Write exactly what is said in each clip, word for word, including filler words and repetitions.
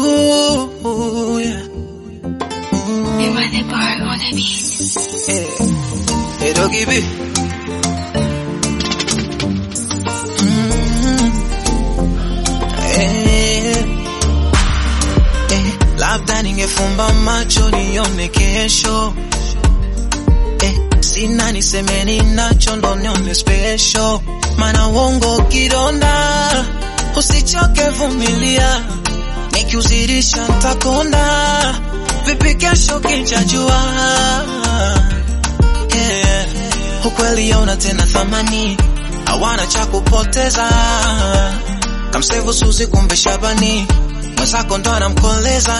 Ooh, yeah. Ooh. You are the bar on the beat. Hey, hey, doggy B. Mm-hmm. Hey, hey, labda ningefumba macho nione kesho. Hey, sina niseme ninacho ndo nione special. Mana uongo kidonda, usichoke vumilia. Nikiuzirisha nitakonda, vipi kesho kinchajua. Yeah, ukweli yauna tena thamani, hawana cha kupoteza. Kamsevu Suzi kumbe Shabani, mwenzako ndo anamkoleza.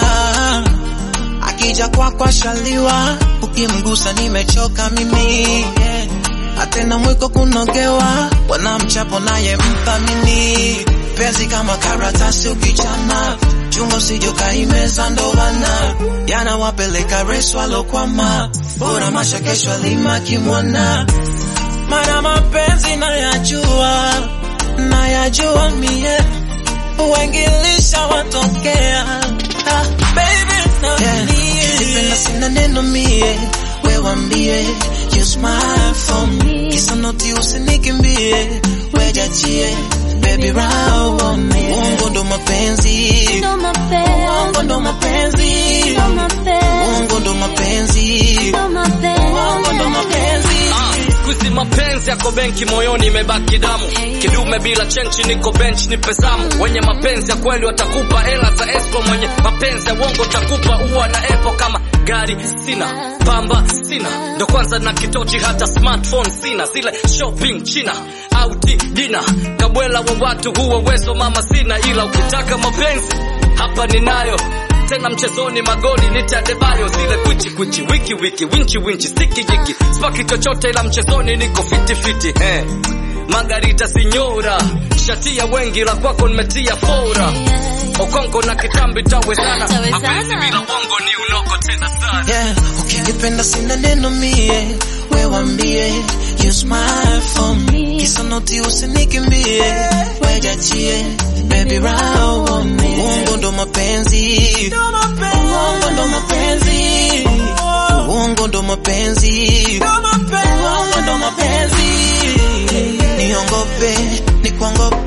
Akija kwa kwa shaliwa, ukimgusa nimechoka mimi. Yeah, atena mwiko kunogewa, wanamchapo naye mthamini. Penzi kama karatasi ukichana, chungo sijoka imeza ndo wana. Yana wapeleka resu alokwama, bora masha kesho alima kimwana. Mana mapenzi na yajua, na yajua mie, uengilisha watokea. Ah, baby na yeah, mie ukipenda sina neno mie, wewambie you smile for me. Kisa noti usinikimbie, wejachie baby round on me. Uongo ndo mapenzi, uongo ndo mapenzi, uongo ndo mapenzi, uongo ndo mapenzi. Kuzi mapenzi yako benki moyoni imebaki damu. Kidume bila chenchi niko bench nipe zamu. Wenye mapenzi ya kweli watakupa hela za escrow. Mwenye mapenzi ya uongo takupa uwa na epo. Kama gari sina, pamba sina, ndo kwanza na kitochi hata smartphone sina. Zile shopping China, auti dina, kabwela wa watu huwa wezo mama sina. Ila ukitaka mapenzi hapa ninayo, tena mchezoni magoli nitadebayo. Zile kwichi kwichi, wiki wiki, winchi winchi, stiki jiki, spaki chochote ila mchezoni niko fiti fiti. He, Margarita sinyora, shatia wengi la kwako nimetia fora. Okonko na kitambi tawe sana, mapenzi bila uongo ni unoko teza sana. Yeah, ukinipenda sina neno mie, wewambie you smile for me. Kisa noti usinikimbie, wejachie baby round on me. Uongo ndo mapenzi, uongo ndo mapenzi, uongo ndo mapenzi, uongo ndo mapenzi. Niongope, nikuangope